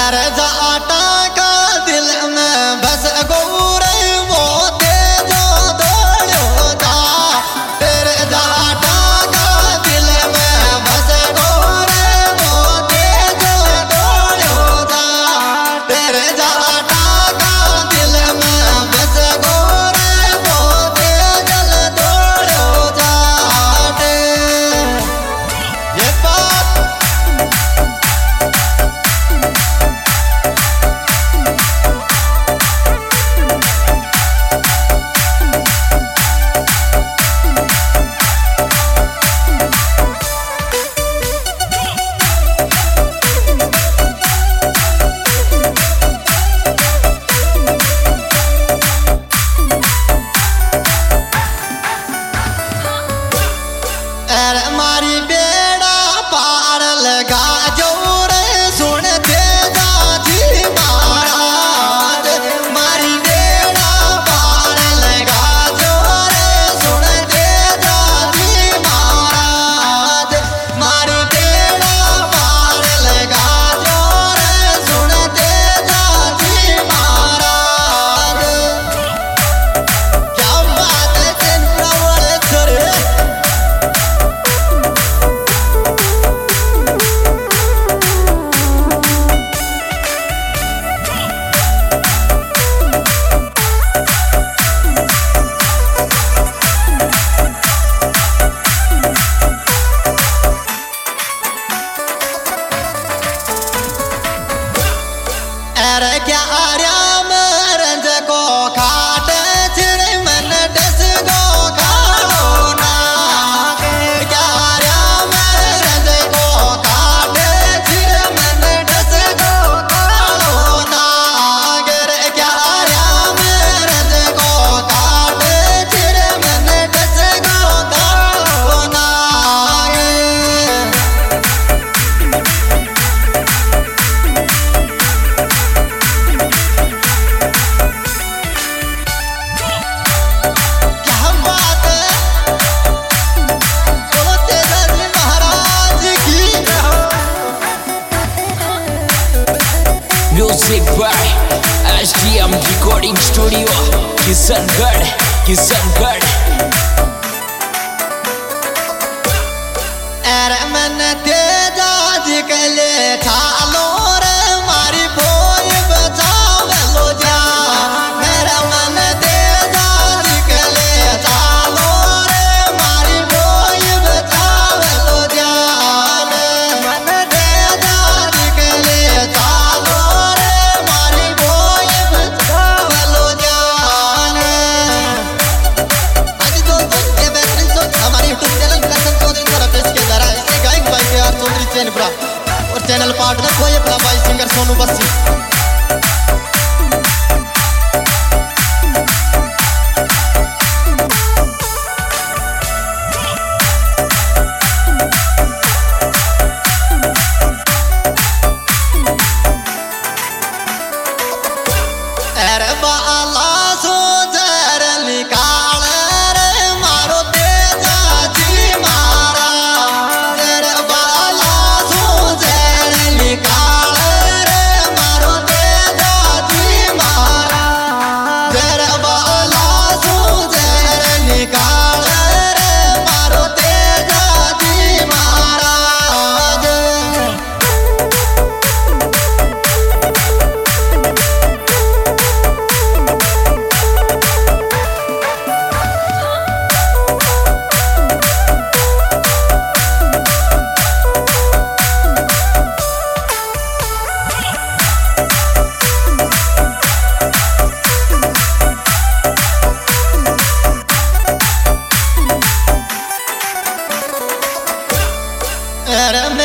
अरे जाटा का दिल में बस गोरे वो तेजो दौड़ो जा तेरे जाटा का दिल में बस गोरे वो तेजो दौड़ो जा तेरे जाटा का दिल में बस गोरे वो तेजल दौड़ो जा ये बात अरे मारी बेड़ा पार लगा जोरे सुन तेजा जी महाराज मारी बेड़ा पार लगा जोरे सुन तेजा जी महाराज मारी बेड़ा पार लगा जोरे सुन तेजा जी महाराज क्या बात है चंद्रवल छोरे अरे क्या आर्याम रंज को खाट चिड़े मन डस को खाड़ो ना क्या आर्याम रंज को खाट चिड़े मन डस को खाड़ो ना क्या आर्याम रंज को खाट चिड़े मन डस को खाड़ो ना Music by SDM Recording Studio, Kisangad. अरे मन तेजा जी कले ठालो रे मारी भोई बचावलो जा मेरा मन तेजा जी कले ठालो रे मारी भोई बचावलो जा मन तेजा जी कले ठालो रे मारी भोई बचावलो जा आज दोस्तों ये बेहतरीन सोच हमारी यूट्यूब चैनल कसम चौधरी द्वारा पेश किया जा रहा है। इससे गायक भाई के आर चौधरी चैनपुरा और चैनल पार्टनर कोई अपना भाई सिंगर सोनू बस्सी। अरे बाला सो जर निकाल रे मारो तेजा जी महाराज अरे बाला सो जर निकाल रे मारो तेजा जी महाराज अरे बाला सो जर निकाल रे मारो तेजा जी महाराज अरे